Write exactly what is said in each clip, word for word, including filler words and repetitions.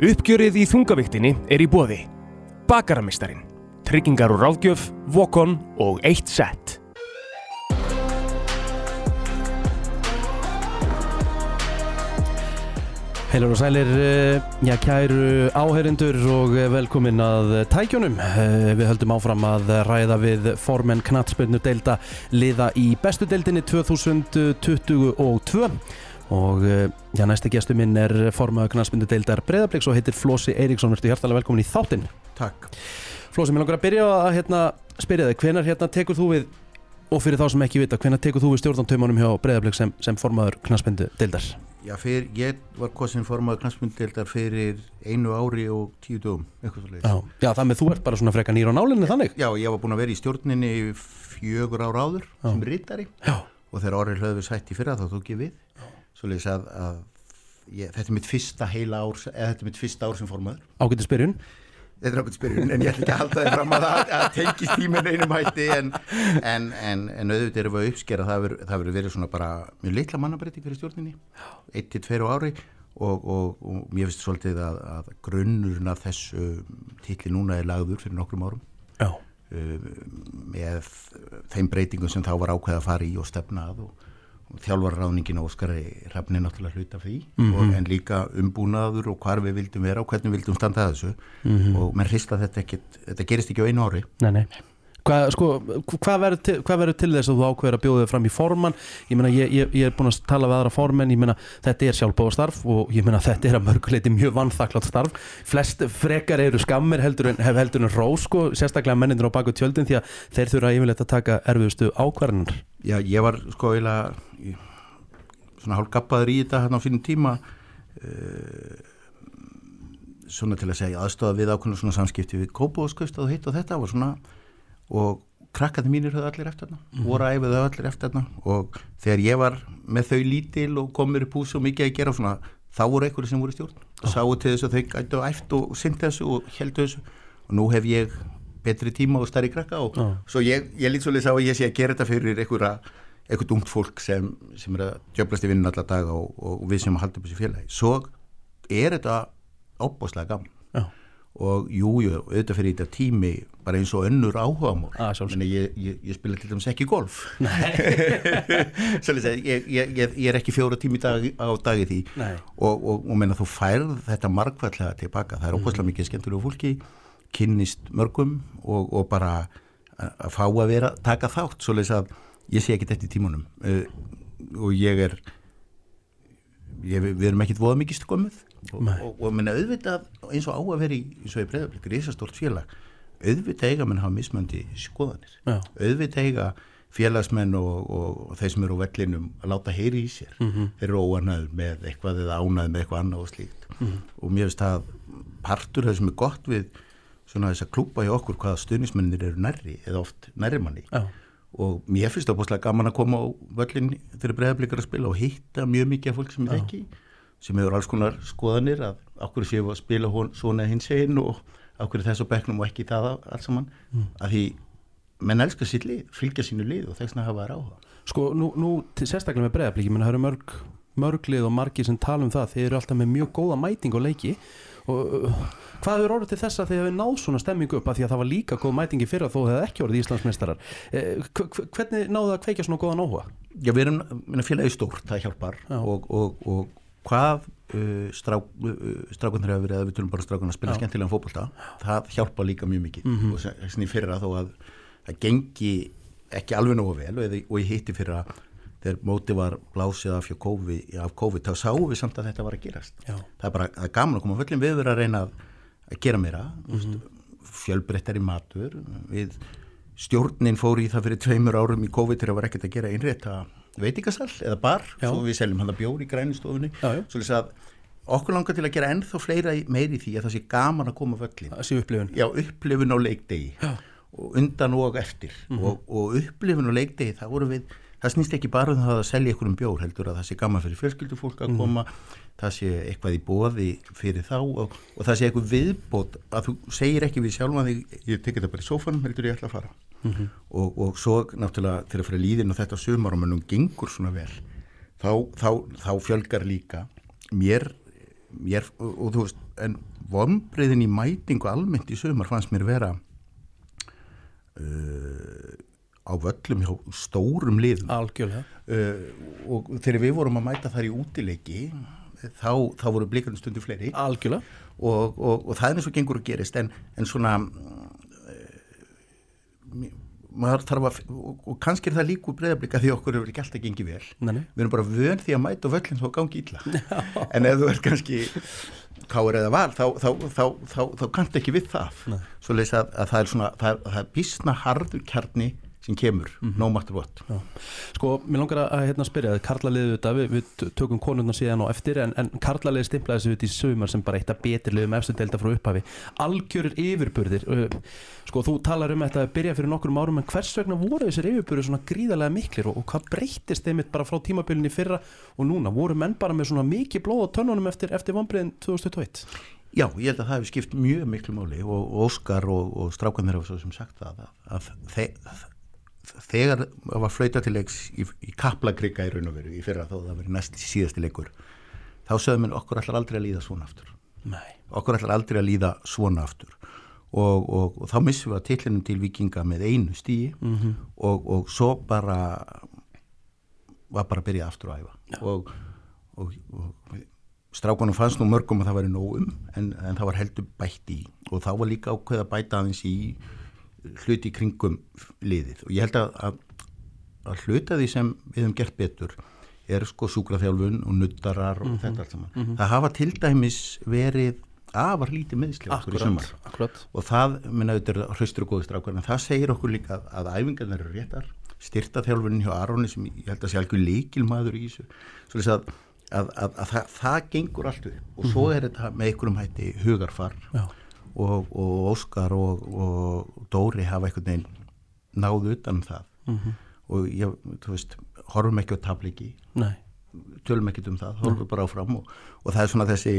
Uppgjörið í þungaviktinni er í boði. Bakaramistarinn, tryggingar og ráðgjöf, Vokon og eitt sett. Heilar og sælir, já, kæru áheyrendur og velkomin að tækjunum. Við höldum áfram að ræða við formenn knattspyrnu deilda liða í bestu deildinni tvö þúsund tuttugu og tvö. Og já, næsti gestur minn er formaður knattspyrnu deildar Breiðabliks og heitir Flosi Eiríksson. Vertu hjartalega velkomin í þáttinn. Takk. Flosi, mér langar að byrja að hérna, spyrja þig, hvenær hérna tekur þú við, og fyrir þá sem ekki vita, hvenær tekur þú við stjórnartaumunum hjá Breiðabliks sem, sem formaður knattspyrnu deildar? Já, fyrir, ég var kosin formaður knattspyrnudeildar fyrir einu ári og tíu dögum, eitthvað svo leiðis. Já, já, það með þú ert bara svona freka nýr á nálinni þannig? Já, ég var búin að vera í stjórninni fjögur ára áður já. sem ritari já. og þegar orðið hlöðu sætt í fyrra þá tók ég við. Já. Svo leiðis að, að ég, þetta er mitt fyrsta heila ár, eða þetta er mitt fyrsta ár sem formaður. Ágætis byrjun. Þetta er ágætis byrjun, en ég ætla ekki að halda þið fram að það að tengist tíminn einum hætti, en, en, en, en auðvitað erum við að uppskera, það verður verið svona bara mjög litla mannabreiting fyrir stjórninni, eitt til tveir á ári og, og, og mér finnst svolítið að, að grunnurinn af þessu titli núna er lagður fyrir nokkrum árum. Já. Uh, með þeim breytingum sem þá var ákveð að fara í og stefna að og þjálfarráðningin og Óskari Hrafni náttúrulega hluta því mm-hmm. og, en líka umbúnaður og hvar við vildum vera og hvernig við vildum standa að þessu mm-hmm. og menn hrista þetta ekkit, þetta gerist ekki á einu ári. Nei, nei. Hvað, sko, hvað verður til, hvað verður til þess að þú ákveður að bjóða þig fram í formann? Ég meina, ég, ég, ég er búin að tala við aðra formenn, ég meina, þetta er sjálfboðastarf og ég meina, þetta er að mörguleiti mjög vanþakklátt starf. Flest frekar eru skammir heldur en, heldur en rós, sko, sérstaklega mennirnir á baku tjöldin því að þeir þurfa yfirleitt að taka erfiðustu ákvarðanir. Já, ég var, sko, eiginlega svona hálfgappaður í þetta hérna á sínum tíma uh, svona til að segja aðstoða við ákveðna svona samskipti við Kópavogskaupstað og hitt og þetta var svona og krakkandi mínir höfðu allir eftir þarna mm-hmm. voru að æfa þau allir eftir þarna og þegar ég var með þau lítil og kom mér í púsi og mikið að gera svona, þá voru einhverju sem voru í stjórn og oh. sáu til þess að þau gætu æft og sinnt þessu og heldu þessu og nú hef ég betri tíma og stærri krakka og oh. svo ég, ég lít svolítið sá að ég sé að gera þetta fyrir einhverja, einhvert ungt fólk sem, sem er að djöflast í vinnun alla daga og, og við sem að halda upp þessu félagi svo er þetta óbáslega gaman oh. og jú, jú, auðvitað fyrir þetta tími bara eins og önnur áhugamál ah, en ég, ég, ég spila til dæmis ekki golf svolítið að ég, ég, ég er ekki fjóra tími dag, á dagi því Nei. og, og, og menna þú færð þetta margfallega tilbaka, það er óbúslega mm. mikið skemmtilegu fólki, kynnist mörgum og, og bara að fá að vera, taka þátt svolítið að ég sé ekki þetta í tímunum uh, og ég er ég, við erum ekkit voða mikið skömmuð og, og, og menna auðvitað eins og á að vera í, eins og í Breiðablik, risastórt félag auðvitað eiga menn hafa mismandi skoðanir Já. auðvitað eiga félagsmenn og, og, og þeir sem eru á vellinum að láta heyri í sér mm-hmm. þeir eru óanæður með eitthvað eða ánæður með eitthvað annað og slíkt mm-hmm. og mér finnst það partur það sem er gott við svona þess að klúpa hjá okkur hvaða stuðningsmennir eru nærri eða oft nærri manni Já. og mér finnst það búinlega gaman að koma á völlin þegar Breiðablikar að spila og hitta mjög mikið af fólk sem ég þekki sem hefur alls konar skoðanir að okkur séu að spila hon, svona hins einn og okkur þess á bekknum og ekki það alls saman mm. að því menn elskar sitt lið, fylgja sínu lið og þess að hafa þær áhuga. Sko nú, nú sérstaklega með Breiðablik, ég menn það eru mörg, mörg lið og margir sem tala um það, þeir eru alltaf með mjög góða mæting og leiki og uh, hvað hefur orðið til þess að þeir hefur náð svona stemmingu upp að því að það var líka góð mætingi fyrir að þó hefði ekki orðið Íslandsmeistarar. Eh, hvernig náðu að kveikja svona góðan áhuga? Já, við erum félagi stórt, það hjálpar og, og, og hvað uh, strák, uh, strákunar hefur verið að við tölum bara strákunar að spila Já. skemmtilegan fótbolta það hjálpa líka mjög mikið mm-hmm. og þess að fyrra þó að það gengi ekki alveg nógu vel og, eða, og ég hitti fyrra þegar móti var blásið af COVID, af COVID þá sáum við samt að þetta var að gerast Já. það er bara það er gaman að koma fullin við verið að reyna að, að gera meira mm-hmm. fjölbreyttari matur við stjórnin fór í það fyrir tveimur árum í COVID þegar það var ekkert að gera innrétta veitingasal eða bar, já. Svo við seljum hann að bjór í grænistofunni, svo þess að okkur langar til að gera ennþá fleira meiri því að það sé gaman að koma völlin. Það sé upplifun. Já, upplifun á leikdegi já. Og undan og eftir mm-hmm. og, og upplifun á leikdegi, það voru við, það snýst ekki bara um það að selja ykkur um bjór heldur að það sé gaman fyrir fjölskyldufólk að koma, mm. það sé eitthvað í boði fyrir þá og, og það sé eitthvað viðbót að þú segir ekki við sjálfan þig, ég tekið það bara í sófanum, heldur ég ætla að fara. Mm-hmm. og, og svo náttúrulega til að fara líðin og þetta sumar og mönnum gengur svona vel þá, þá, þá fjölgar líka mér, mér og, og þú veist en vonbrigðin í mætingu almennt í sumar fannst mér vera uh, á völlum hjá stórum liðum. Algjörlega. Uh, og þegar við vorum að mæta þar í útileiki, þá, þá voru blikarnir stundu fleiri. Algjörlega. Og, og, og það er eins og gengur að gerist, en, en svona, uh, maður þarf að, og, og kannski er það líku Breiðablika því okkur hefur ekki alltaf gengið vel. Nei, nei. Við erum bara vön því að mæta á völlin þá gangi illa. En ef þú er kannski káir eða val, þá, þá, þá, þá, þá kanntu ekki við það. Svoleiðis að, að það er svona, það, það er býsna harður kjarni sem kemur, mm-hmm. no matter what. Já. Sko, mér langar að hérna spyrja það, karlaliðið þetta, við, við tökum konurna síðan og eftir, en, en karlaliðið stimplaði sig út í sumar sem bara eitt að betri liðum efstu deilda frá upphafi. Algjörir yfirburðir, sko, þú talar um þetta að byrja fyrir nokkrum árum, en hvers vegna voru þessir yfirburðir svona gríðarlega miklir og, og hvað breyttist þeim bara frá tímabilinu fyrra og núna? Voru menn bara með svona mikið blóð á tönnunum eftir, eftir vonbrigðin tvö þúsund tuttugu og eitt? Já, ég held að það hefur skipt mjög miklu máli og, og Óskar og, og strákarnir hafa svo sem sagt það að, að þeir þegar það var flauta til leiks í, í Kaplakrika í raun og veru í fyrra þó það verið næst síðasti leikur þá sögðum við okkur ætlar aldrei að líða svona aftur. Nei. Okkur ætlar aldrei að líða svona aftur og, og, og þá missum við að titlinum til Víkinga með einu stíi mm-hmm. og, og svo bara var bara að byrja aftur að æfa og, og, og strákunum fannst nú mörgum að það væri nóg um en, en það var heldur bætt í og þá var líka ákveð að bæta aðeins í hluti í kringum liðið og ég held að, að, að hluta því sem við höfum gert betur er sko sjúkraþjálfun og nuttarar og mm-hmm. þetta allt saman. Mm-hmm. Það hafa til dæmis verið afar lítið meðsli okkur í sumar akkurat. Og það, minna auðvitað hraustur og góði strákar en það segir okkur líka að, að æfingarnar eru réttar styrtaþjálfunin hjá Aroni sem ég held að sé algjör lykilmaður í þessu svo þess að, að, að, að það, það gengur allt upp og mm-hmm. svo er þetta með einhverjum hætti hugarfar Já. Og, og Óskar og, og Dóri hafa einhvern veginn náðu utan um það mm-hmm. og ég, þú veist, horfum ekki á tapleiki Nei. Tölum ekki um það, horfum bara áfram og, og það er svona þessi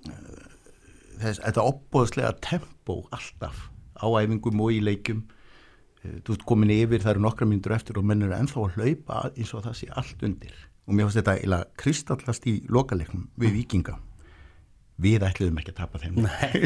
þess, þetta opboðslega tempó alltaf á æfingum og í leikjum þú ert komin yfir, það eru nokkra mínútur eftir og menn eru ennþá að hlaupa eins og það sé allt undir og mér finnst þetta eiginlega kristallast í lokaleiknum við Víkinga við ætluðum ekki að tapa þeim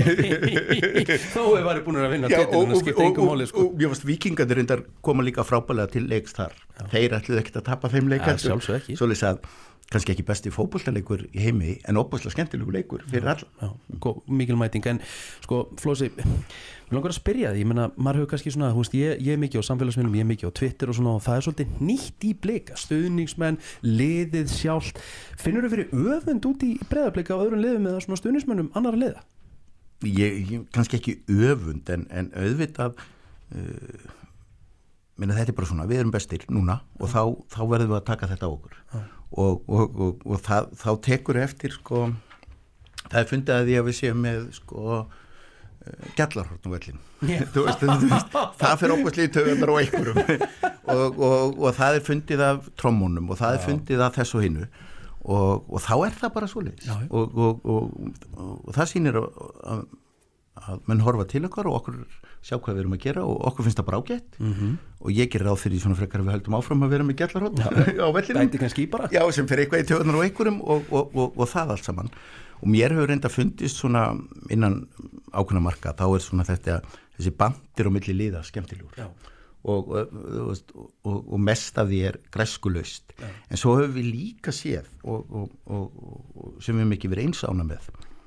þó hefur væri búin að vinna titilin að skipta engum máli sko. og ég veist Víkingarnir reyndar koma líka frábælega til leiks þar Já. Þeir ætluðu ekki að tapa þeim leik svolítið að kannski ekki besti fótboltaleikur í heimi en óbúslega skemmtilegu leikur fyrir alla mikil mæting en sko Flósi við langar að spyrja því ég meina maður hefur kannski svona veist, ég, ég er mikið á samfélagsmiðlum ég er mikið á Twitter og svona og það er svolítið nýtt í Blika stuðningsmenn liðið sjálft finnur þau fyrir öfund út í Breiðablika á öðrum liðum eða svona stuðningsmennum annara liða ég, ég kannski ekki öfund en, en auðvitað uh, minna þetta er bara svona við erum bestir núna og þá, þá verðum við að taka þetta á okkur ja. og, og, og, og það, þá tekur eftir sko það er fundið að því að við séum með sko Gjallarhorn á vellin yeah. þú veist, þú veist, það fyrir óbúslega í töðunar og einhverjum og, og, og það er fundið af trommónum og það er fundið af þess og hinnu og, og þá er það bara svoleiðis og, og, og, og það sýnir að, að, að menn horfa til okkar og okkur sjá hvað við erum að gera og okkur finnst það bara ágætt mm-hmm. og ég gerir ráð fyrir svona frekar að við höldum áfram að vera með Gjallarhorn á vellinum Já, sem fyrir eitthvað í töðunar og einhverjum og, og, og, og það allt saman og mér hefur reynda fundist svona innan ákveðna marka, þá er svona þetta þessi bandir á milli liða skemmtilegur og, og, og, og mest af því er græskulaust en svo höfum við líka séð og, og, og sem við hefum ekki verið einsána með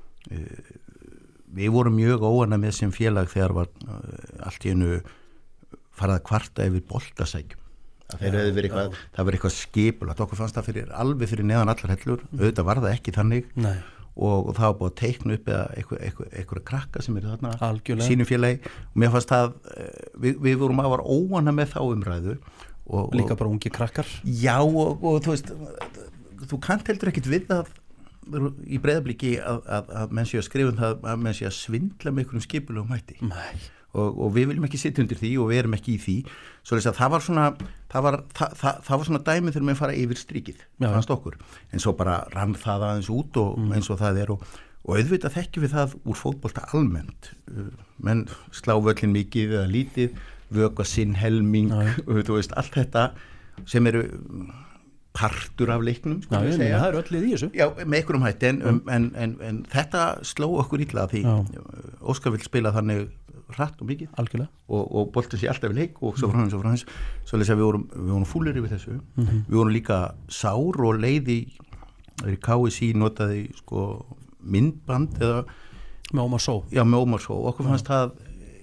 við vorum mjög óana með sem félag þegar var allt í einu farið að kvarta yfir boltasækjum það verið eitthvað, eitthvað skipulagt okkur fannst það fyrir, alveg fyrir neðan allar hellur auðvitað var það ekki þannig Nei. Og, og það var búið að teikna upp eða eitthvað, eitthvað, eitthvað krakka sem eru þarna Algjörlega. Sínum félagi og mér fannst það við, við vorum að var óana með þá umræðu og, Líka bara ungi krakkar Já og, og þú veist þú kannt heldur ekkit við að í Breiðabliki að, að, að menn sé að skrifa um það að menn sé að svindla með einhverjum skipulegum hætti Nei Og, og við viljum ekki sitja undir því og við erum ekki í því svo að það var svona það var, það, það, það var svona dæmi þegar maður fara yfir strikið fannst okkur, en svo bara rann það aðeins út og mm. eins og það er og, og auðvitað þekkjum við það úr fótbolta almennt menn slá völlin mikið eða lítið vöka sinn helming og þú veist allt þetta sem eru partur af leiknum Já, ég, segja. Það er öll í þessu Já, með einhverjum hætti en, um, en, en, en þetta sló okkur illa því Já. Óskar vill spila þannig hratt og mikið Algjörlega. og, og boltið sér alltaf í leik og svo frá hans og frá hans svo lesa við vorum, við vorum fúlir yfir þessu mm-hmm. við vorum líka sár og leiði K S I notaði sko myndband eða með Ómar Só Já, með Ómar Só og okkur fannst það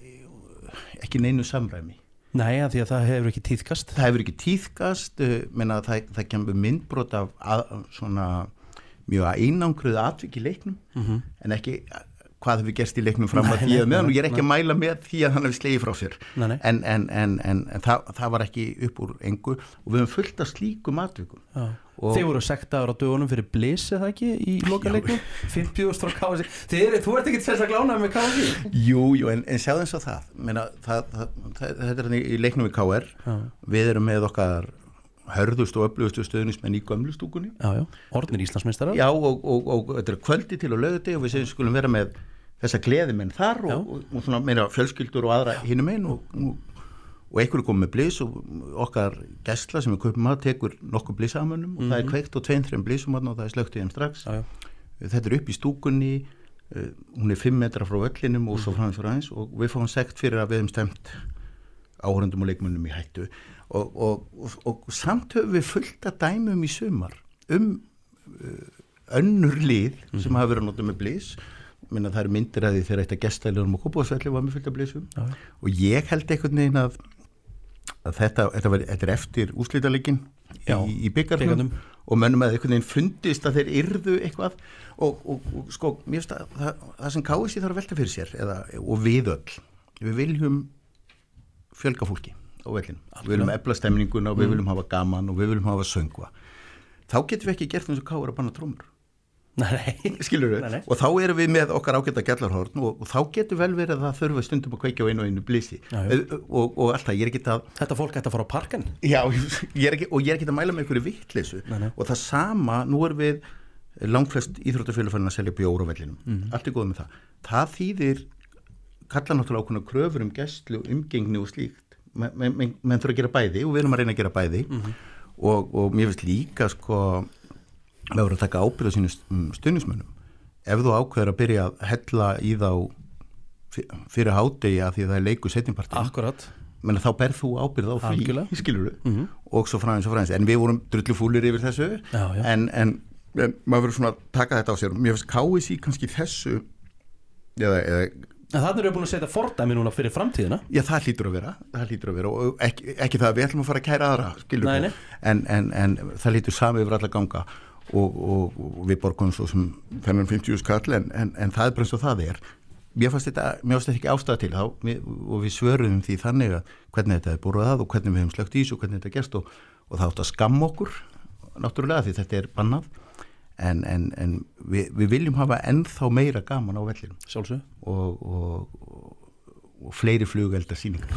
ekki neinu samræmi Nei, því að það hefur ekki tíðkast Það hefur ekki tíðkast uh, menna, það, það kemur myndbrot af að, svona mjög einangruð atvik í leiknum mm-hmm. en ekki hvað hefur gerst í leiknum fram að því að meðan og ég er ekki að mæla með því að hann hefur slegið frá sér nei, nei. en, en, en, en, en það, það var ekki upp úr engu og við höfum fullt af slíkum atvikum og Þið voru sektaður á dögunum fyrir Bliss eða ekki í lokaleiknum fimmtíu þúsund frá K S I Þið, Þú ert ekki sérstaklega ánægður með K S I Jú, jú, en, en sjáðu eins og það Meina, það, það, það þetta er í leiknum við K R já. Við erum með okkar hörðust og öflugustu stöðnismenn í gömlu stúkunni Já, já, orðnir Íslandsmeistarar Já, og, og, og þetta er kvöldi til og laugardegi og við segjum skulum vera með þessa gleðimenn þar og, og, og svona meira fjölskyldur og aðra hinum einn og, og og einhverju kom með Bliss og okkar gæsla sem við kaupum að tekur nokkuð Bliss-amönnum mm-hmm. og það er kveikt og tveim, þreim Blissum og það er slögt í þeim strax já, já. Þetta er upp í stúkunni uh, hún er fimm metra frá öllinum og svo frá hans frá hans og við fáum sekt fyrir að við hefum stemt áhorfendum og leikmönnum í hættu og, og, og, og samt höfum við fullt að dæmum í sumar um uh, önnur lið mm-hmm. sem hafa verið að nota með Bliss minna það eru myndir að því þegar eitt að gestæliðum og Kópavogsvelli var með fullt af Blissum já. Og ég held einhvern veginn að að þetta, þetta, var, þetta er eftir úrslitaleikin í, í byggarnum og mönnum að einhvern veginn fundist að þeir yrðu eitthvað og, og, og sko, mér finnst að það, það sem K S I þarf að velta fyrir sér eða, og við öll, við viljum fjölga fólki á vellinum, við viljum efla stemninguna og við viljum hafa gaman og við viljum hafa söngva þá getum við ekki gert eins og K R að banna trómur Nei, skilur við, og þá erum við með okkar ágæta gjallarhorn og, og þá getur vel verið að það þurfa stundum að kveikja á einu og einu Blissi og, og alltaf, ég er ekki að Þetta fólk ætti að fara á parken Já, ég er ekki, og ég er ekki að mæla með einhverju vitleysu og það sama, nú er við langflest íþróttafélög farin að selja bjór á vellinum, mm. allt er góð með það það þýðir, kalla náttúrulega ákveðna kröfur um gæslu, umgengni og slíkt menn men, men, men þurfa að gera bæði og við erum að reyna að gera bæði mm-hmm. og, og mér finnst líka sko við vorum að taka ábyrgð á sínum stuðningsmönnum ef þú ákveður að byrja að hella í þá fyrir hádegi að því að það er leikur seinnipartinn Akkurat menn þá berð þú ábyrgð á því, skilur þú mm-hmm. og svo frá eins og frá eins, en við vorum drullufúlir yfir þessu já, já. En, en, en maður verður svona að taka þetta á sér mér finnst K S I kannski þessu eða, eða En það eru búin að setja fordæmi núna fyrir framtíðina Já, það hlýtur að vera, það hlýtur að vera og ekki, ekki það að við ætlum að fara að kæra aðra skilur þú, en, en, en það hlýtur sami yfir alla ganga og, og, og við borgum svo sem þennan fimmtíu skall en, en, en það er bara eins og það er mér fannst þetta, mér fannst þetta ekki ástæða til þá, við, og við svöruðum því þannig að hvernig þetta er borðað og hvernig við hefum slögt í þessu og hvernig þetta gerst og, og það átt að skamma okkur náttúrulega því þetta er bannað en, en, en við, við viljum hafa ennþá meira gaman á vellinum Sjálfsög og, og, og, og fleiri flugeldar sýningar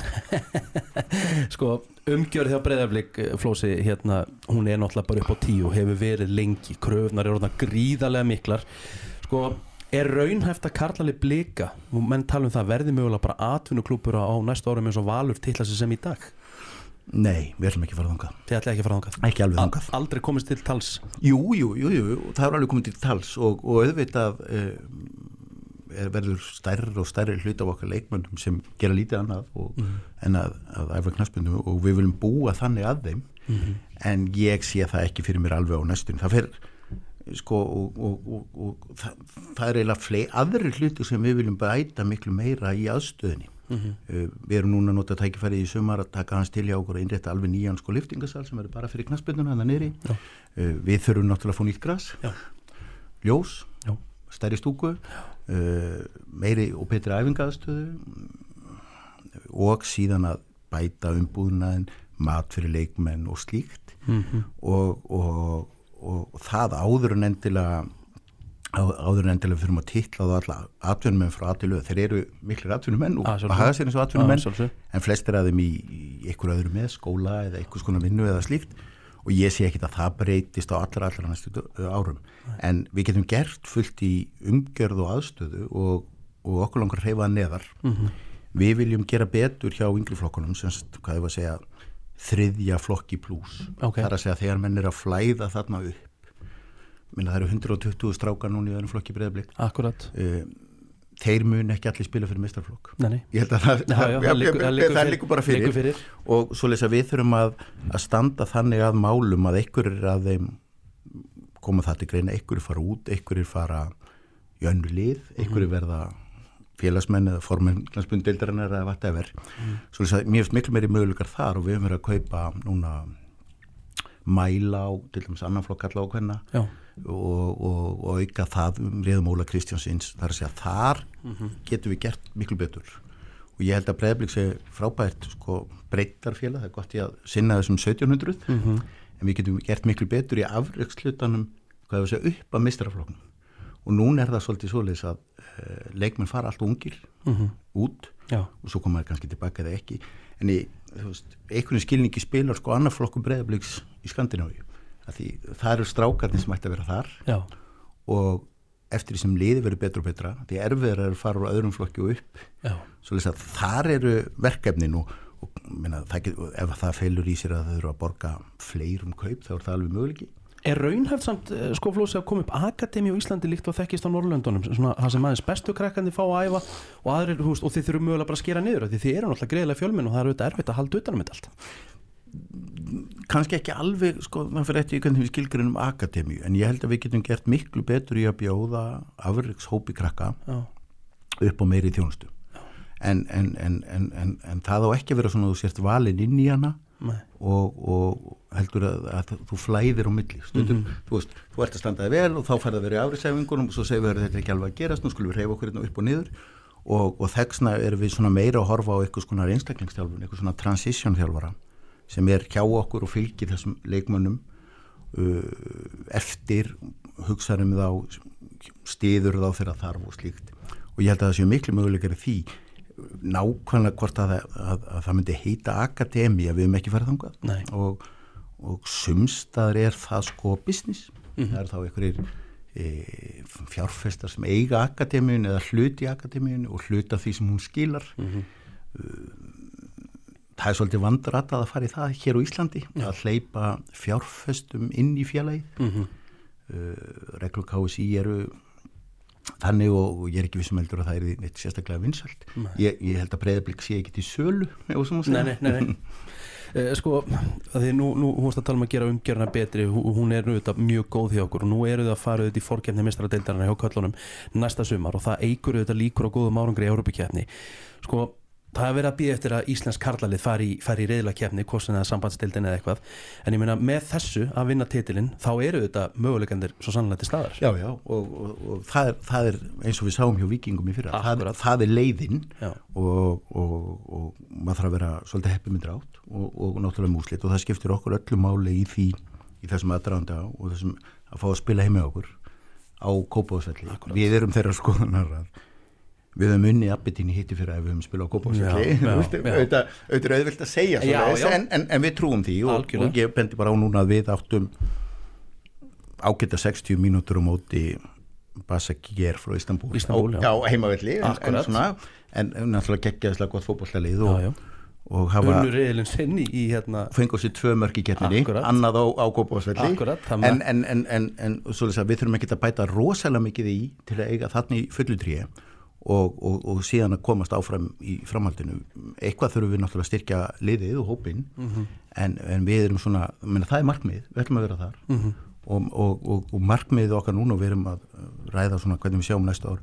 Sko, umgjörð hjá Breiðablik Flósi, hérna, hún er náttúrulega bara upp á tíu og hefur verið lengi, kröfnar er orðna gríðarlega miklar sko, er raunhæft að karlalið Blika menn tala um það verði mögulega bara atvinnuklúbbur á næstu árum eins og Valur titla sig sem í dag Nei, við ætlum ekki að fara þangað Þið ætlum ekki að fara þangað? Ekki alveg þangað Aldrei komist til tals? Jú, jú, jú, jú, það er alveg komið til tals og, og auðvitað eh, er verður stærri og stærri hlut af okkar leikmönnum sem gera lítið annað og, mm. en að, að æfa knattspyrnu og við viljum búa þannig að þeim mm-hmm. en ég sé það ekki fyrir mér alveg á næstunni það fer sko og, og, og, og það, það er eiginlega flei aðri hluti sem við viljum bæta miklu meira í aðstöðinni mm-hmm. uh, við erum núna að nota tækifæri í sumar að taka hans til hjá okkur og innrétta alveg nýjan sko lyftingasal sem er bara fyrir knattspyrnuna þannig niðri uh, við þurfum náttúrulega að fá nýtt gras Já. Ljós Já. Stærri stúku uh, meiri og betri æfingaðstöðu og síðan að bæta umbúðnaðin mat fyrir leikmenn og slíkt mm-hmm. og, og og það áður en endilega áður en endilega fyrir að titla á alla atvinnumenn frá A til Ö þeir eru miklir atvinnumenn og að hafa sér eins og atvinnumenn en flestir af þeim í, í einhver öðru með skóla eða einhvers konar vinnu eða slíkt og ég sé ekki að það breytist á allra allra næstu árum Nei. En við getum gert fullt í umgjörð og aðstöðu og, og okkur langar hreyfa neðar mm-hmm. við viljum gera betur hjá yngri flokkunum semst hvað ég var að segja þriðja flokki pluss. Okay. Það er að segja þegar menn er að flæða þarna upp. Minna, það eru hundrað og tuttugu strákar núna í öðrum flokki Breiðablik. Akkurat. Uh, þeir mun ekki allir spila fyrir meistaraflokk. Nei, nei. Ég held að það, já, já, það, liggur, það, liggur það liggur bara fyrir. Liggur fyrir. Og svo lesa við þurfum að, að standa þannig að málum að einhverjir að þeim koma það til greina, einhverjir fara út, einhverjir fara í önnu lið, einhverjir mm-hmm. verða félagsmenn eða formenn landsbunddeildarinnar eða whatever. Mm. Svo lesa mér finnst miklu meiri möguleikar þar og við höfum verið að kaupa núna mæla á til dæmis annan flokk alla á hvenna. Já. Og, og, og auka það um Reðum Óla Kristjánsins, þar að segja þar mm-hmm. getum við gert miklu betur og ég held að Breiðablik sé frábært sko breytarfélag, það er gott í að sinna þessum sautján hundruð mm-hmm. en við getum gert miklu betur í afrekslutanum hvað við segja upp að meistaraflokknum og núna er það svolítið svoleiðis að uh, leikmenn fara allt ungir mm-hmm. út Já. Og svo koma það kannski tilbaka eða ekki en í, þú veist, einhvern skilningi spilar sko annar flokkum Breiðabliks í Skandinavíu því það eru strákarnir sem ætti að vera þar Já. Og eftir því sem liði verður betra og betra því erfiðar er að fara úr öðrum flokki og upp Já. Svo að þar eru verkefnin og, og minna, það get, ef það feilur í sér að þau eru að borga fleirum kaup þá er það alveg möguleiki. Er raunhæft samt sko Flósi að koma upp akademi á Íslandi líkt og þekkist á Norrlöndunum svona það sem aðeins bestu krakkandi fá að æfa og aðrir húst og þið þurfum mögulega bara að skera niður því þið eru náttúrulega greiðlega fjölmenn og það er auðvitað erfitt að halda utan um þetta allt. Kannski ekki alveg sko, það fyrir eftir hvernig við skilgreinum akademíu en ég held að við getum gert miklu betur í að bjóða afrekshópi krakka Já. Upp á meiri þjónustu en, en, en, en, en, en það á ekki að vera svona að þú sért valinn inn í hana og, og heldur að, að þú flæðir á milli stundum, mm-hmm. þú veist, þú ert að standaði vel og þá færð að vera í afrekshæfingunum og svo segir við að þetta er ekki alveg að gerast, nú skulum við hreyfa okkur hérna upp og niður og, og þessna erum við svona meira að horfa á eitthvað svona einstaklingsþjálfun, eitthvað svona transition þjálfara sem er hjá okkur og fylgir þessum leikmönnum uh, eftir hugsaðum þá stiður þá þegar þarf og slíkt og ég held að það séu miklu möguleikar í því nákvæmlega hvort að, að, að, að það myndi heita akademi að við höfum ekki farið þangað og, og sumstaðar er það sko business mm-hmm. það er þá einhverjir e, fjárfestar sem eiga akademíun eða hluti akademíun og hluta því sem hún skilar mm-hmm. uh, það er svolítið vandratað að fara í það hér á Íslandi Já. Að hleypa fjárfestum inn í félagið mm-hmm. uh, reglur K S Í eru þannig og, og ég er ekki vissum heldur að það er neitt sérstaklega vinsælt ég, ég held að Breiðablik sé ekki til sölu Nei, nei, nei, nei. uh, sko, því nú, nú hún varst að tala um að gera umgjörna betri hún er auðvitað mjög góð hjá okkur og nú eru þau að fara auðvitað í forkeppni meistaradeildarinnar hjá köllunum næsta sumar og það eykur auðvitað líkur á góðum árangri í Evrópukeppni sko það er verið að bíða eftir að íslensk karlalið fari, fari í riðlakeppni, hvort sem það er sambandsdeildin eða eitthvað, en ég meina með þessu að vinna titilinn, þá eru þetta möguleikandir svo sannlega til staðar. Já, já, og, og, og það, er, það er eins og við sáum hjá Víkingum í fyrra, það, það er leiðin og, og, og maður þarf að vera svolítið heppimyndir átt og, og náttúrulega múslit og það skiptir okkur öllu máli í því, í þessum aðdraganda og þessum að fá að spila heim með okkur á Kópavogsvelli. Við erum þeirra skoðunar að við höfum unni Aberdeen í hitti fyrir að við höfum spilað á Kópavogsvelli auðvitað er auðvelt að segja já, já. En, en, en við trúum því og, og ég bendi bara á núna að við áttum ágæta sextíu mínútur á móti Basaksehir frá Istanbul, Istanbul á, á heimavelli en, en, svona, en náttúrulega geggjaðislega gott fótbollalið og, og hafa unnur sinn í hérna fengur sér tvö mörk í keppninni annað á, á Kópavogsvelli en, en, en, en, en svo lesa, við þurfum ekki að bæta rosalega mikið í til að eiga þarna í fullu tríi Og, og, og síðan að komast áfram í framhaldinu eitthvað þurfum við náttúrulega að styrkja liðið og hópinn mm-hmm. en, en við erum svona, menna, það er markmið við ætlum að vera þar mm-hmm. og, og, og, og markmiðið okkar núna og við erum að ræða svona hvernig við sjáum næsta ár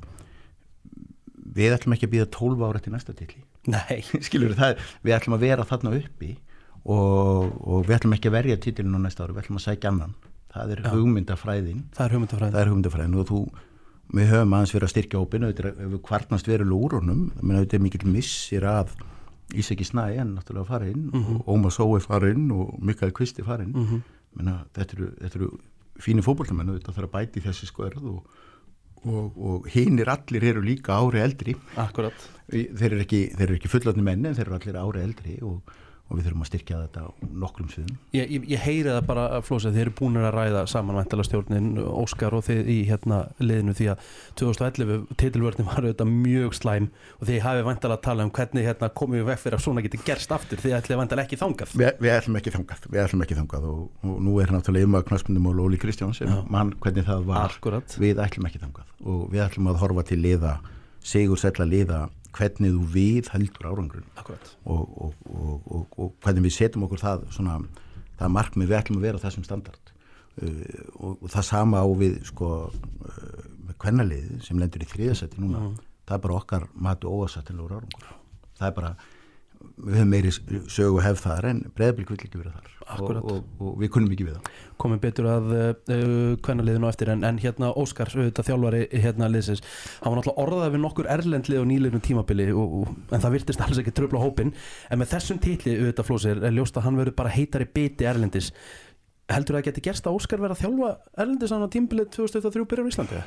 við ætlum ekki að bíða tólf ára til næsta titli Nei, skilur það, við ætlum að vera þarna uppi og, og við ætlum ekki að verja titilin á næsta ári, við ætlum að sækja annan það er hugmyndafræðin það er hugmyndafræðin, það er hugmyndafræðin og þú við höfum aðeins verið að styrkja hópinu ef við kvartnast verið úr honum þetta er mikill missir að Ísaki Snæ en náttúrulega fara inn mm-hmm. og Ómar Sói fara inn og Mikael Kvisti fara inn mm-hmm. Menna, þetta eru, eru fínir fótboltamenn þetta þarf að bæti þessi skörð og, og, og hinir allir eru líka ári eldri Akkurat þeir eru ekki, ekki fullorðnir menni en þeir eru allir ári eldri og, og við þurfum að styrkja þetta á nokkrum sviðum. Ég, ég, ég heyri það bara að Flósi að þið eru búinir að ræða saman væntanlega stjórnin Óskar og þið í hérna liðinu því að tvö þúsund og ellefu titilvörnin var auðvitað mjög slæm og þið hafið væntanlega að tala um hvernig hérna komum við veg fyrir að svona geti gerst aftur, þið ætlið væntanlega ekki þangað. Vi, við ætlum ekki þangað, við ætlum ekki þangað og, og nú er náttúrulega yfirmaður knattspyrnumál Óli Kristjáns sem mann hvernig það var. Akkurat. Við ætlum ekki þangað og við ætlum að horfa til liða, sigursælla liða hvernig þú við heldur árangrun og, og, og, og, og hvernig við setjum okkur það svona, það markmið við ætlum að vera þessum standard uh, og, og það sama á við sko uh, með kvennaliði sem lendur í þriðasæti núna mm. það er bara okkar matu óásættilegur árangur það er bara, við höfum meiri sögu hefð þar en Breiðablik vill ekki vera þar og, og, og við kunnum ekki við það komum betur að uh, kvennaliðinu eftir en, en hérna Óskar, þetta þjálfari hérna liðsins, hann var náttúrulega orðað við nokkur erlendlið og nýliðinu tímabili og, og, en það virtist alls ekki tröfla hópin en með þessum titli, auðvitað Flósi, er ljóst að hann verður bara heitari biti erlendis heldur það að geti gerst að Óskar verða að þjálfa erlendis á tímabilið tvö þúsund og þrjú byrjar á Íslandi?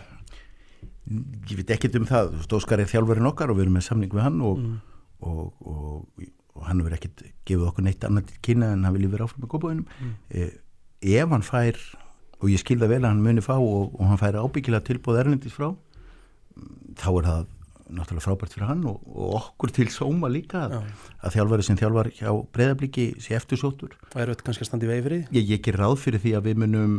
Ég veit ekkert um það, Óskar er þjálfarinn okkar og við erum með samning við hann og, mm. og, og, og hann verður ekkert gefið okkur neitt annað til kynna en hann vilji vera áfram með Kópavoginum mm. eh, ef hann fær og ég skil það vel að hann muni fá og, og hann fær ábyggilega tilboð erlendis frá þá er það náttúrulega frábært fyrir hann og, og okkur til sóma líka að, að þjálfari sem þjálfar hjá Breiðabliki sé eftirsóttur. Og er þetta kannski að standa í vegi fyrir því? Ég, ég ger ráð fyrir því að við munum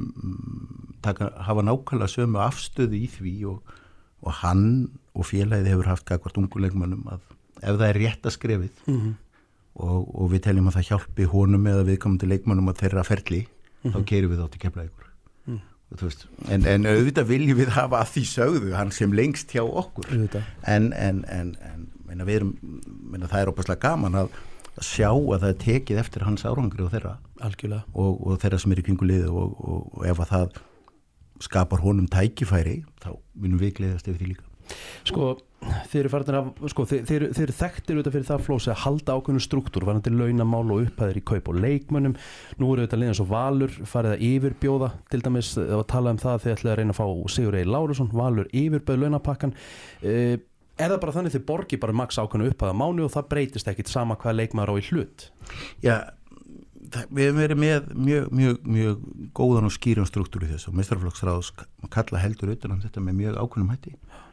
taka, hafa nákvæmlega sömu afstöðu í því og, og hann og félagið hefur haft gagnvart ungu leikmönnum að ef það er rétt að skrefið mm-hmm. og, og við teljum að það hjálpi honum eða viðkomandi leikmönnum að þeirra ferli mm-hmm. þá keyrum við þá til Keflavíkur mm. en, en auðvitað viljum við hafa að því sögðu hann sem lengst hjá okkur en, en, en, en meina, við erum, meina, það er óbærslega gaman að, að sjá að það er tekið eftir hans árangri og þeirra og, og þeirra sem er í kringu liði og, og, og ef að það skapar honum tækifæri þá munum við gleðast yfir því líka. Sko, þeir eru farin að, sko, þeir, þeir, þeir eru þekktir auðvitað fyrir það Flósi að halda ákveðnum struktúr varðandi launamál og upphæðir í kaup og leikmönnum. Nú eru auðvitað liðan svo Valur farið að yfirbjóða til dæmis og tala um það þegar ætlaði að reyna að fá Sigur Egill Lárusson, Valur yfirbjóð launapakkan. Uh, er það bara þannig þið borgi bara max ákveðnu upphæða mánu og það breytist ekkit sama hvað leikmaður á í hlut? Já, það, við hefum verið með mjög, mjög, mjög góðan og skýran struktúr í þessu og meistaraflokksráð kalla heldur utan um þetta með mjög ákveðnum hætti.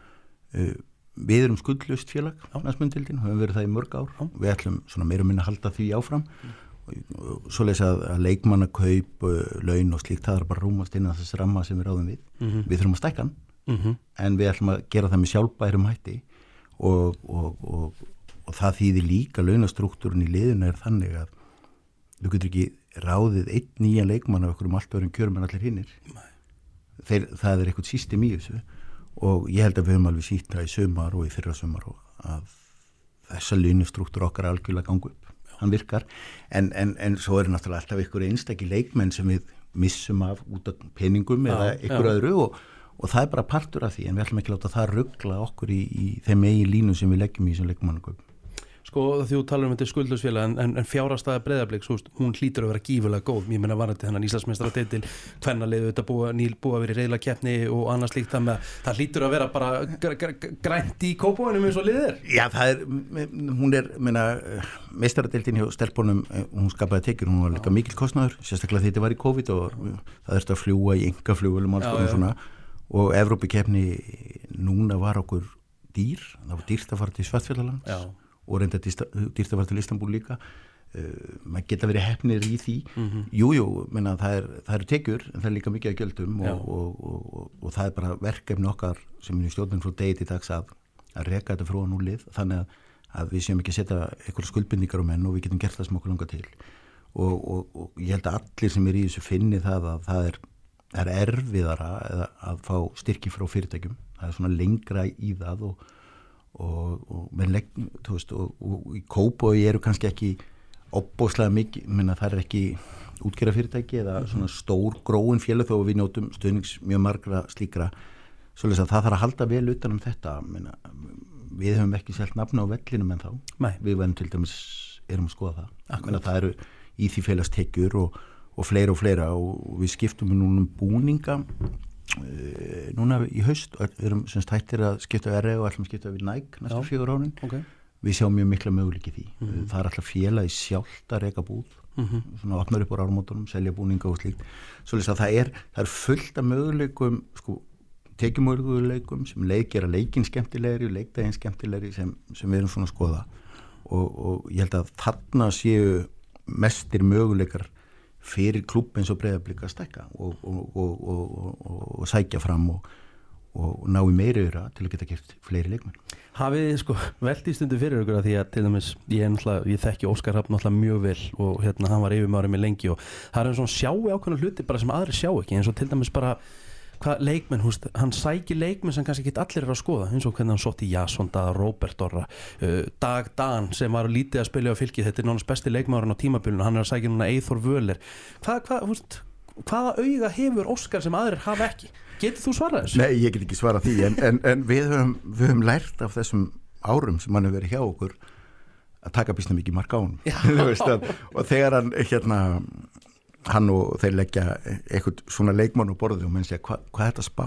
Uh, við erum skuldlaust félag knattspyrnudeildin, höfum verið það í mörg ár Já. Við ætlum svona meira og minna að halda því áfram mm. og, og svoleiðis að, að leikmannakaup, uh, laun og slíkt það er bara rúmast innan þess ramma sem við ráðum við mm-hmm. við þurfum að stækka hann mm-hmm. en við ætlum að gera það með sjálfbærum hætti og, og, og, og það þýðir líka launastruktúrun í liðinu er þannig að þú getur ekki ráðið einn nýja leikmann af okkur um allt öðrum kjörum en allir hinnir Þeir, það er eitthvað system í þessu og ég held að við höfum alveg sýtt það í sumar og í fyrra sumar og að þessa launastruktúr okkar er algjörlega gangu upp, hann virkar en, en, en svo er náttúrulega alltaf ykkur einstakir leikmenn sem við missum af út af peningum já, eða ykkur já. öðru og, og það er bara partur af því en við ætlum ekki láta það rugla okkur í, í þeim eigin línum sem við leggjum í þessum leikmannakaup. Sko því þú talar um þetta skuldlausfélag en, en, en fjárhagsstaða Breiðabliks, hún hlýtur að vera gífurlega góð, ég meina varandi þennan Íslandsmeistaratitil, kvennaliðið þetta búa, nýl búa að vera í riðlakeppni og annað slíkt það með, það hlýtur að vera bara gr gr gr grænt í Kópavoginum eins og liðið er. Já, það er, hún er, meina, meistaradeildin hjá stelpunum, hún skapaði tekjur, hún var líka mikil kostnaður, sérstaklega þetta var í COVID og það þurfti að fljúga í einkaflugvélum og svona og Evrópukeppni núna var okkur dýr, það var dýrt að fara til Svartfjallalands og reynda dýrt að fara til Istanbul líka uh, maður geta verið hefnir í því mm-hmm. jújú, jú, menna það er það eru tekjur, en það er líka mikið að gjöldum og, og, og, og, og það er bara verkefni okkar sem er í stjórnum frá degi til dags að, að reka þetta frá núlið, þannig að, að við séum ekki að setja eitthvað skuldbindningar á menn og við getum gert það sem okkur langar til og, og, og ég held að allir sem er í þessu finni það að það er, er erfiðara að fá styrki frá fyrirtækjum, það er svona lengra í það og og, og, legg, veist, og, og í Kópavogi eru kannski ekki opbóðslega mikið, menna það er ekki útgerðarfyrirtæki eða mm-hmm. svona stór gróin félag þó við njótum stuðnings mjög margra slíkra svolítið að það þarf að halda vel utan um þetta menna, við höfum ekki selt nafna á vellinum en þá Nei. Við verðum til dæmis erum að skoða það menna, það eru í því félagstekjur og, og fleira og fleira og við skiptum núna um búninga núna í haust erum semst hættir að skipta R E og ætlum að skipta við Nike næstu fjögur árin okay. við sjáum mjög mikla möguleiki í því Mhm. það er alltaf félagi sjálft að reka búð Mhm. svona opnar upp á ármótunum, selja búninga og slíkt svolítið að það er, það er fullt af möguleikum sko, tekjumöguleikum sem leik gera leikinn skemmtilegri leikdaginn skemmtilegri sem, sem við erum svona að skoða og, og ég held að þarna séu mestir möguleikar fyrir klúbb eins og Breiðablik að stækka og, og, og, og, og, og sækja fram og, og ná í meiri öra til að geta gert fleiri leikmenn. Hafið þið sko veldi stundu fyrir ykkur að því að til dæmis ég, ég þekki Óskar Hrafn náttúrulega mjög vel og hérna hann var yfirmaður með lengi og það er eins og hann sjáu ákveðna hluti bara sem aðri sjá ekki eins og til dæmis bara hvað leikmenn, húst, hann sækir leikmenn sem kannski ekki allir er að skoða eins og hvernig hann sótti Jason Daða, Róbert Orra uh, Dag Dan sem var lítið að spila á Fylki, þetta er nánast besti leikmaðurinn á tímabilinu, hann er að sækja núna Eyþór Völer hvað, hvað, húst, hvaða auga hefur Óskar sem aðrir hafa ekki? Getur þú svarað þessu? Nei, ég get ekki svarað því en, en, en við, höfum, við höfum lært af þessum árum sem hann hefur verið hjá okkur að taka býsna mikið mark á hann og þegar hann hérna hann og þeir leggja eitthvað svona leikmann á borðið og menn segja hva, hvað er þetta spá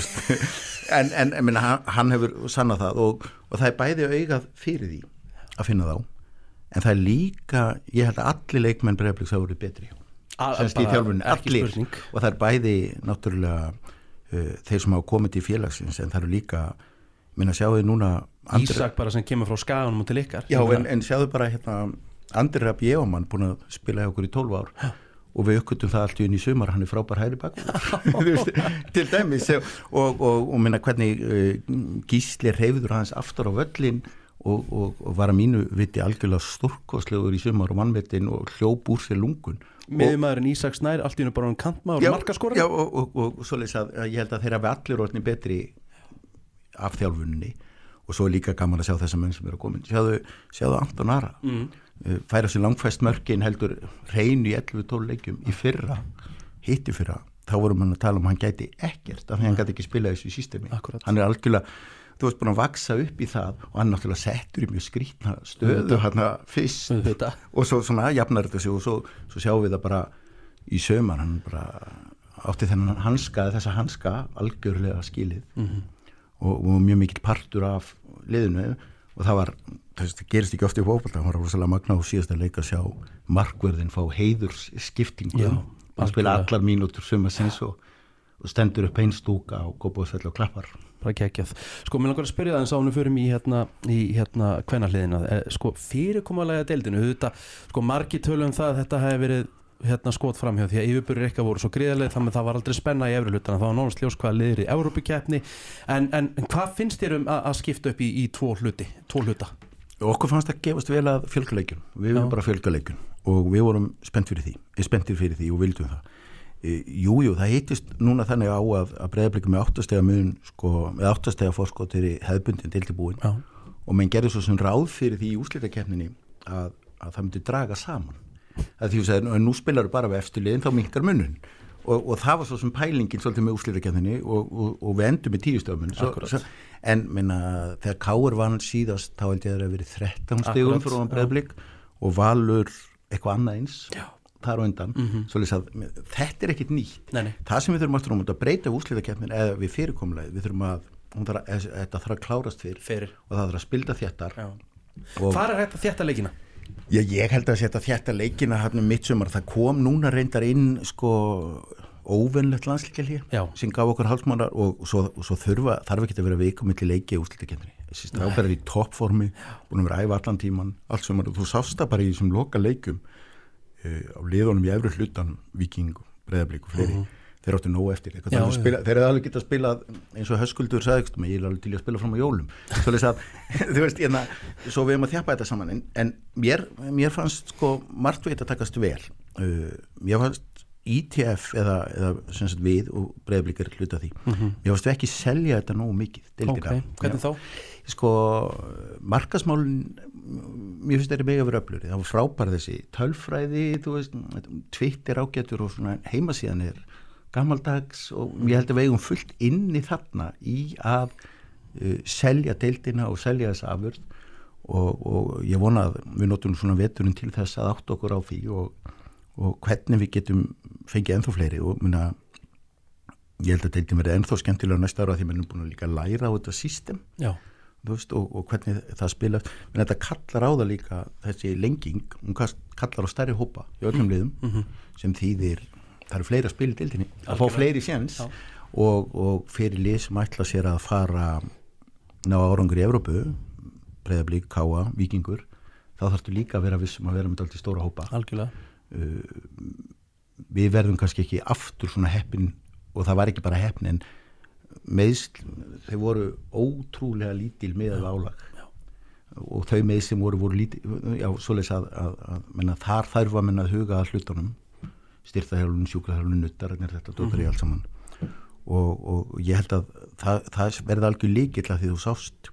en, en, en minna, hann, hann hefur sannað það og, og það er bæði augað fyrir því að finna þá en það er líka, ég held að allir leikmenn Breiðabliks hafa verið betri semst í þjálfunni, allir spurning. Og það er bæði náttúrulega uh, þeir sem hafa komið til félagsins en það eru líka minna sjáðu núna Andri... Ísak bara sem kemur frá Skaganum og til ykkar já en, en sjáðu bara hérna Andri Rapp Jeomann búin að spila hjá okkur í tólf ár já. Og við uppgötum það allt í unni í sumar hann er frábær hægri bakvörður til dæmis og, og, og, og minna hvernig uh, Gísli hreyfður hans aftur á völlin og, og, og var að mínu viti algjörlega stórkostlegur í sumar og mannmetinn og hljóp úr sér lungun miðjumaðurinn Ísak Snær allt í unni bara hann kantmaður og markaskorur já og, og, og, og svoleiðis að ég held að þeir hafi allir orðni betri af þjálfunni og svo er líka gaman að sjá þessa menn sem eru að koma sjáðu, sjáðu Anton Ara mm. færa sér langfæst mörkin heldur hreinu í ellefu tólf leikjum í fyrra hitti fyrra, þá vorum hann að tala um hann gæti ekkert, af því hann gæti ekki spila þessu í systemi, Akkurat. Hann er algjörlega þú veist búin að vaksa upp í það og hann náttúrulega settur í mjög skrítna stöðu hann fyrst og svo svona jafnar þetta sig og svo, svo sjáum við það bara í sömar hann bara átti þennan hanska þessa hanska algjörlega skilið mm-hmm. og, og mjög mikill partur af liðinu og það var, það gerist ekki ofta í fótbolta, það var rosalega magna á síðasta leik að sjá markvörðin fá heiðurs skiptingu, hann spila allar mínútur sumarsins og, og stendur upp einn stúka og Kópavogsvelli og klappar. Bara geggjað. Sko, mér langar að spyrja það en sáum við förum í hérna, í hérna kvennahliðina, sko, fyrirkomulega deildinu, þetta, sko, margi tölum um það að þetta hefði verið hérna skot framhjá því að yfirburðir eitthvað voru svo gríðarlega þannig að það var aldrei spenna í efri hlutana það var nánast ljós hvað liðir í Evrópukeppni en, en hvað finnst þér um að, að skipta upp í, í tvo hluti, tvo hluta? Okkur fannst að gefast vel að fjölgaleikjum við erum bara fjölgaleikjum og við vorum spennt fyrir því, spenntir fyrir því og vildum það e, Jújú, jú, það hittist núna þannig á að, að Breiðablik með áttastega mun sko, með áttastega forskot er í hefðbundin deildibúin Já. Og menn gerði svo sem ráð fyrir því í úrslitakeppninni að, að það myndi draga saman að því að nú spilar bara við eftir liðin þá minkar munnun og, og það var svo sem pælingin svolítið með úrslitakeppninni og, og, og við endum með tíu stöðum en minna, þegar K R vann síðast þá held ég að það verið þrettán stigum fyrir ofan Breiðablik og Valur eitthvað annað eins Já. Þar á undan mm-hmm. Svolítið að þetta er ekkit nýtt nei, nei. Það sem við þurfum aftur um að breyta úrslitakeppnin eða við fyrirkomulagið við þurfum að þarf, þetta þarf að klárast fyrir, fyrir. Og það þarf að spilda þéttar Hvar er hægt að þétta leikina? Já, ég held að setja þetta leikina hann um mitt sumar, það kom núna reyndar inn sko óvennlegt landslíkjal hér sem gaf okkur hálfsmánar og, og, svo, og svo þurfa, þarf ekki að vera vika milli leiki í úrslitakeppninni, þessi strákar er í toppformi búin að vera æfa allan tíman allt sumar og þú sást það bara í þessum loka leikum uh, á liðunum í efri hlutan Víking, Breiðablik og fleiri uh-huh. Þeir áttu nóg eftir já, já. Spila, þeir hefði alveg getað að spila eins og Höskuldur sagðist ég er alveg til að spila fram á jólum svo að, þú veist, hérna, svo við erum að þjappa þetta saman en, en mér, mér fannst sko margt veit að takast vel uh, mér fannst I T F eða, eða sem sagt við og Breiðablik er hluta því mm-hmm. mér fannst við ekki selja þetta nógu mikið deildina. Okay. Hvernig þá? Sko markasmálin mér finnst þetta mega verið öflur það var frábær þessi tölfræði þú veist, Twitter ágætur og svona heimasíðan er gammaldags og ég held að við eigum fullt inni þarna í að uh, selja deildina og selja þessa afurð og, og ég vona að við notum svona veturinn til þess að átta okkur á því og, og hvernig við getum fengið ennþá fleiri og minna, ég held að deildin verið ennþá skemmtilega næsta ára því við erum búin að líka læra á þetta system Já. þú veist, og, og hvernig það spilast, en þetta kallar á það líka þessi lenging, hún kallar á stærri hópa í öllum liðum mm-hmm. sem þýðir, það eru fleiri að spila í deildinni að fá fleiri séns og, og fyrir lið sem ætla sér að fara ná árangur í Evrópu Breiðablik, Káa, Víkingur þá þarftu líka að vera vissum að vera með dálítið stóra hópa algjörlega uh, við verðum kannski ekki aftur svona heppin og það var ekki bara heppin en meiðsl, þeir voru ótrúlega lítil með að álag já. Og þau meiðsl sem voru voru lítil, já, svoleiðis að, að, að menna, þar þarf að menna að huga að hlutunum styrtaþjálfun, sjúkraþjálfun, nuttararnir þetta dótar í allt saman og, og ég held að það, það verði algjör lykill að því þú sást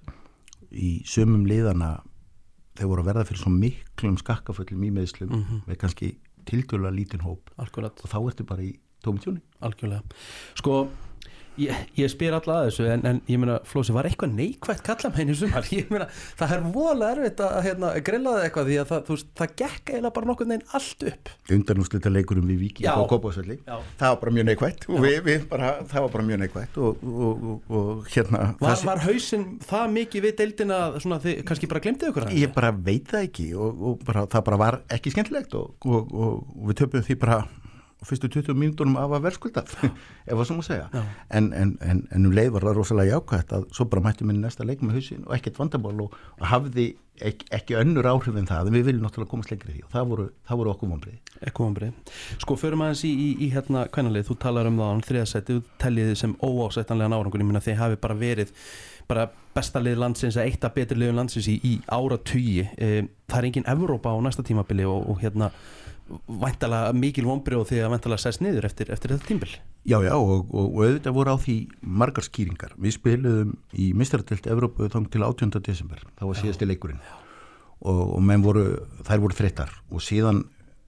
í sumum liðana þeir voru að verða fyrir svo miklum skakkaföllum í meiðslum mm-hmm. með kannski tiltölulega lítinn hóp Akkurat. Og þá ertu bara í tómtjóni algjörlega, sko Ég, ég spyr alla að þessu en, en ég meina Flósi var eitthvað neikvætt kalla með henni sumar ég meina það er voðalega erfitt að hérna, grilla það eitthvað því að það, þú veist, það gekk eiginlega bara nokkurn veginn allt upp undanúrslita leikurum við Víking og Kópavogsvelli það var bara mjög neikvætt og við, við bara, það var bara mjög neikvætt og, og, og, og hérna Var, var hausinn það mikið við deildina svona þið kannski bara glemtið ykkur? Ég bara veit það ekki og, og bara, það bara var ekki skemmtilegt og, og, og, og við töpum því bara fyrstu tuttugu mínútunum af að verðskuldað ef það sem að segja en, en, en, en um leið var það rosalega jákvætt að svo bara mætti minni næsta leik með hausinn og ekkert vandamál og, og hafði ekki, ekki önnur áhrif en það en við viljum náttúrulega komast lengri því og það voru, það voru okkur vonbrigði Ekkur vonbrigði Sko förum aðeins í, í, í hérna kvennalið þú talar um það á þriðasæti þú teljið þið sem óásættanlegan árangur ég minna þið hafi bara verið bara besta lið landsins eða eitt af betri liðum landsins í, í áratugi e, það er engin Evrópa á næsta tímabili og, og hérna væntalega mikil vonbrigði og því að væntalega sest niður eftir, eftir þetta tímabil Já, já, og, og, og auðvitað voru á því margar skýringar. Við spiluðum í meistaradeild Evrópu þang til átjánda desember, það var síðasti leikurinn og, og menn voru, þær voru þreyttar og síðan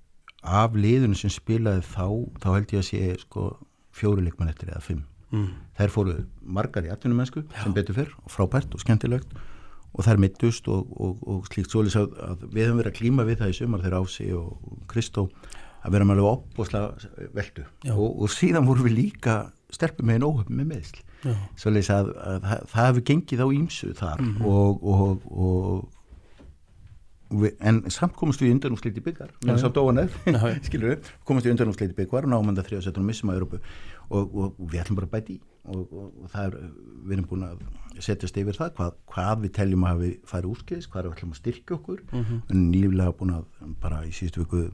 af liðinu sem spilaði þá, þá held ég að sé sko fjóri leikmenn eftir eða fimm. Mm. Þær fóru margar í atvinnumennsku sem betur fyrr og frábært og skemmtilegt og þær mittust og, og, og slíkt svoleiðis að, að við höfum verið að klíma við það í sumar þegar Ási og Kristó að vera með alveg opbóðslega veldu og, og síðan vorum við líka sterpum með einn óhöfum með meðsl svoleiðis að, að, að það hefur gengið á ýmsu þar mm-hmm. og, og, og, og við, en samt komumst við í undanúrslit í byggar með þess að dóanar skilur við, komumst við í undanúrslit í byggar og náum enda þriðasettur og missum að Evrópu og, og, og við ætlum bara að bæti í og, og, og það er, við erum búin að setjast yfir það, hvað, hvað við teljum að við færi úrskeiðis, hvað við ætlum að styrkja okkur mm-hmm. en nýlega búin að bara í síðustu viku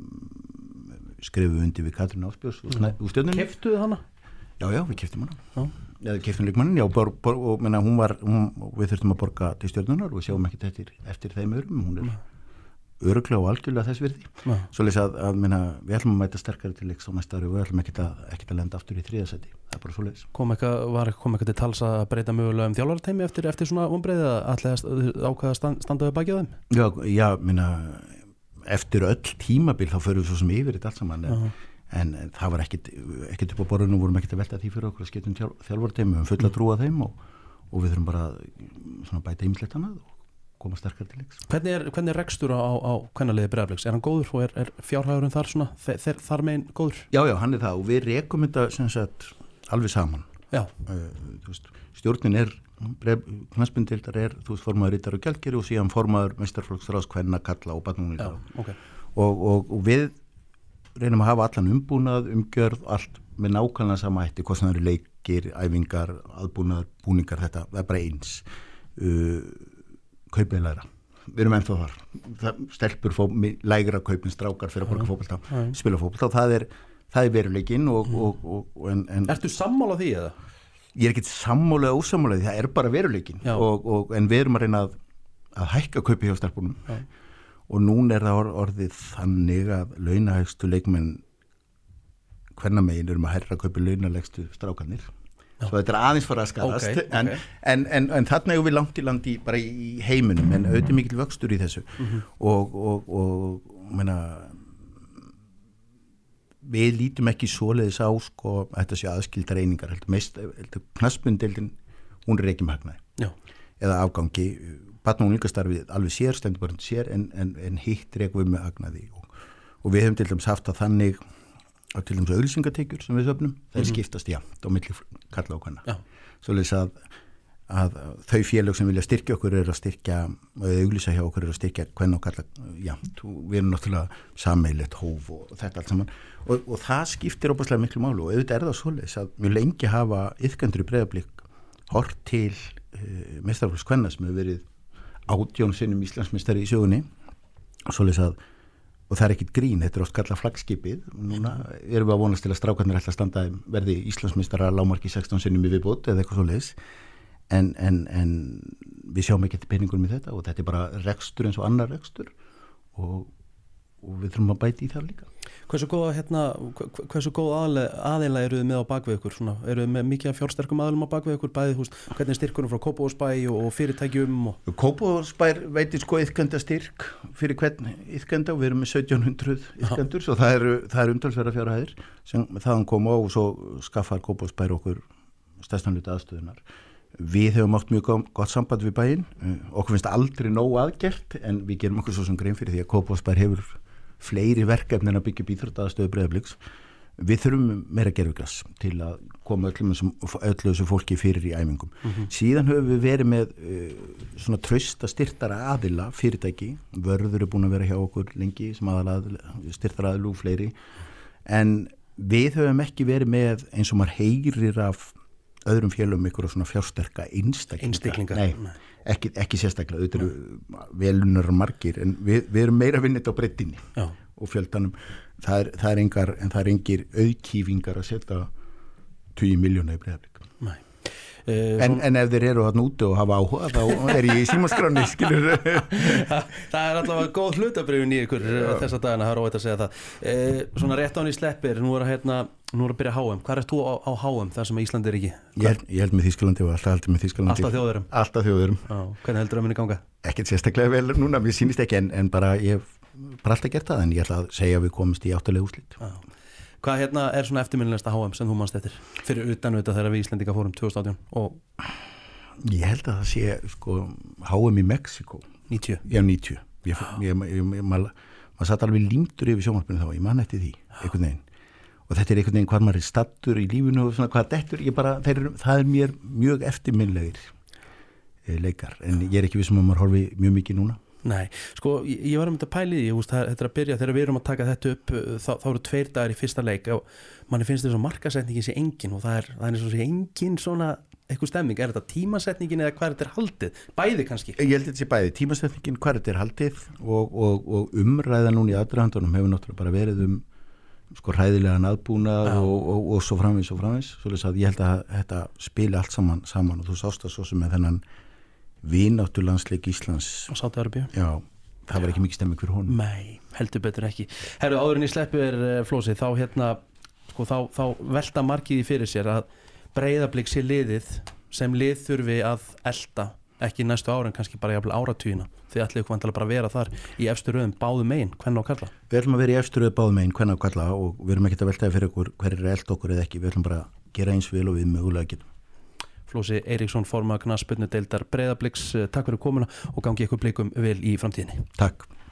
skrifum við undir við Katrín Ásbjörns mm-hmm. úr stjörnunni. Keyptuðu hana? Já, já, við keyptum hana já. Eða keyptum leikmannin, já, bor, bor, og menna, hún var hún, við þurftum að borga til stjörnunar og við sjáum ekkert eftir, eftir þeim örum, hún er öruglega og algjörlega þess virði ja. Svoleiðis að, að minna, við ætlum að mæta sterkari til leiks á næsta ári og við ætlum ekkert að, ekkert að lenda aftur í þriðasæti, það er bara svoleiðis. Kom eitthvað, var kom eitthvað til tals að breyta mögulega um þjálfarteimi eftir, eftir svona vonbrigði að allega ákvaða stand, standaði baki á þeim? Já, já, minna, eftir öll tímabil þá förum við svo sem yfir þetta allt saman en, en, en það var ekkert, ekkert upp á borðinu og vorum ekkert að velta því fyrir okkur að skipta um þjálfarteimi, við höfum fulla trú á þeim og, og við þurfum bara svona bæta ýmislegt annað og koma sterkar til leiks. Hvernig er, hvernig er rekstur á, á kvennaliði Breiðabliks? Er hann góður og er, er fjárhagurinn þar svona, þeir, þar megin góður? Já, já, hann er það og við rekum þetta sem sagt alveg saman. Já. Uh, þú veist, stjórnin er, knattspyrnudeildar er, þú veist, formaður rittar og gjaldkeri og síðan formaður meistaraflokksráðs kvenna, kalla og barnunglinga. Já, ok. Og, og, og við reynum að hafa allan umbúnað, umgjörð, allt með nákvæmlega sama hætti, hvort sem það eru leikir, æfingar, aðbúnaðar, búningar, þetta, það er bara eins. Uh, kaupið læra, við erum ennþá þar það stelpur fó lægra kaupin strákar fyrir að borga fótbolta, mm. spila fótbolta og það er, það er veruleikinn og, mm. og, og, og en, en Ertu sammála því eða? Ég er ekki sammála eða ósammála því, það er bara veruleikinn og, og, en við erum að reyna að, að hækka kaupið hjá stelpunum Já. Og núna er það or, orðið þannig að launahægstu leikmenn hvernig megin erum að herra kaupið launalegstu strákarnir svo þetta er aðeins fara að skarast okay, en, okay. en, en, en þarna erum við langt í landi bara í heiminum en auðvitað mikil vöxtur í þessu mm-hmm. og, og, og meina, við lítum ekki svoleiðis á sko, þetta sé aðskildar einingar knattspyrnudeildin hún er ekki með hagnaði eða afgangi barn- og unglingastarfið alveg sér stendur bara sér en, en, en hitt rekum við með hagnaði og, og við hefum til dæmis haft að þannig og til dæmis auglýsingatekjur sem við söfnum, það er skiptast jafnt á milli kalla og kvenna. Svoleiðis að að þau félög sem vilja styrkja okkur eru að styrkja, auglýsa hjá okkur eru að styrkja hvern og kalla, já, við erum náttúrulega sameiginlegt hóf og þetta allt saman og, og það skiptir óbærslega miklu málu og auðvitað er það svoleiðis að mjög lengi hafa iðkendur í Breiðablik hort til uh, meistaraflokks kvenna sem hefur verið átján sinnum Íslandsmeistari í sögunni og svoleiðis að og það er ekkit grín, þetta er oft kallað flaggskipið núna erum við að vonast til að strákarnir ætla að standa verði Íslandsmeistara lágmarki sextán sinnum í viðbót eða eitthvað svoleiðis en, en, en við sjáum ekki eftir peningunum í þetta og þetta er bara rekstur eins og annar rekstur og, og við þurfum að bæti í það líka. Hversu góða hérna, hversu góða aðeila eru þið með á bakvið ykkur? Svona, eru þið með mikið af fjársterkum aðilum á bakvið ykkur? Bæði, húst, hvernig er styrkunum frá Kópavogsbæ og, og fyrirtækjum? Og... Kópavogsbær veitir sko iðkenda styrk fyrir hvern iðkenda og við erum með sautján hundruð iðkendur svo það eru, það eru umtalsverðar fjárhæðir sem þaðan koma og svo skaffar Kópavogsbær okkur stærstan hluta aðstöðunar. Við hefum átt mjög gott samband við bæinn, okkur finnst aldrei nóg aðgert en við gerum okkur svo sem grein fyrir því að Kópavogsbær hefur fleiri verkefni en að byggja upp íþróttaaðstöðu Breiðabliks. Við þurfum meira gervigras til að koma öllum öllu þessu fólki fyrir í æfingum. Mm-hmm. Síðan höfum við verið með uh, svona trausta styrtara aðila fyrirtæki, Vörður er búin að vera hjá okkur lengi sem aðila styrtara aðilu og fleiri, en við höfum ekki verið með eins og maður heyrir af öðrum félögum ykkur og svona fjársterka einstaklinga. Nei, Nei. Ekki, ekki sérstaklega, auðvitað eru velunar margir, en við, við erum meira vinnit á brettinni Já. Og fjöldanum, það er, það er engar, en það er engir auðkýfingar að setja tíu miljóna í Breiðablik. Nei. Uh, en, en ef þeir eru þarna úti og hafa áhuga, þá er ég í símaskráni, skilur. Það er allavega góð hlutabrifin í ykkur þessa dagana, það er óvægt að segja það. Uh, svona rétt án í sleppir, nú er að hérna, nú er að byrja H M. Hvað er þú á, á H M þar sem Íslandi er ekki? Ég held, ég held með Þýskalandi og alltaf held með Þýskalandi. Alltaf þjóðurum? Alltaf þjóðurum. Já, hvernig heldur það muni ganga? Ekkert sérstaklega vel núna, mér sýnist ekki, en, en bara ég hef bara alltaf gert það, en ég ætla að segja að við komumst í áttalega úrslit. Já. Hvað hérna er svona eftirminnilegasta H M sem þú manst eftir? Fyrir utan auðvitað þegar við Íslendinga fórum tvö þúsund og átján og... Ég held að það sé, sko, H M í Mexíkó. níutíu? Já, níutíu. Ég, ég, ég, ég, maður mað satt alveg límtur yfir sjónvarpinu þá, ég man eftir því, einhvern veginn. Og þetta er einhvern veginn hvað maður er stattur í lífinu og svona hvað dettur, ég bara, þeir, það er mér mjög eftirminnilegir eh, leikar, en ég er ekki vissum að maður horfi mjög mikið núna. Nei, sko, ég, ég var um þetta pælið í, þetta er að byrja, þegar við erum að taka þetta upp, þá, þá eru tveir dagar í fyrsta leik og manni finnst þess að markasetningin sé engin og það er, það er eins og sé engin svona eitthvað stemming, er þetta tímasetningin eða hvað þetta er haldið, bæði kannski? Ég held að þetta sé bæði, tímasetningin, hvað þetta er haldið og, og, og umræða núna í aðdragandunum hefur náttúrulega bara verið um sko hræðilegan aðbúnað og, og, og svo framvís og framvís, svo að ég held að þetta spili allt saman, saman og þú sást það svo sem með þennan vináttu landsleik Íslands og Sádi-Arabíu. Já, það var ekki mikið stemming fyrir honum. Nei, heldur betur ekki. Herru, áður en ég sleppi er Flósi, þá hérna sko, þá, þá velta margið í fyrir sér að Breiðablik sé liðið sem lið þurfi að elta ekki næstu ára en kannski bara jafnvel áratugina. Þið ætlið ykkur vantilega bara að vera þar í efstu röðum báðu megin, kvenna og kalla. Við ætlum að vera í efstu röðu báðu megin, kvenna og kalla og við erum ekkert að veltaði fyrir okkur hver er elda okkur eða ekki. Við ætlum bara að gera eins vel og við mögulega getum. Flósi Eiríksson, formaður knattspyrnudeildar Breiðabliks, takk fyrir komuna og gangi ykkur Blikum vel í framtíðinni. Takk.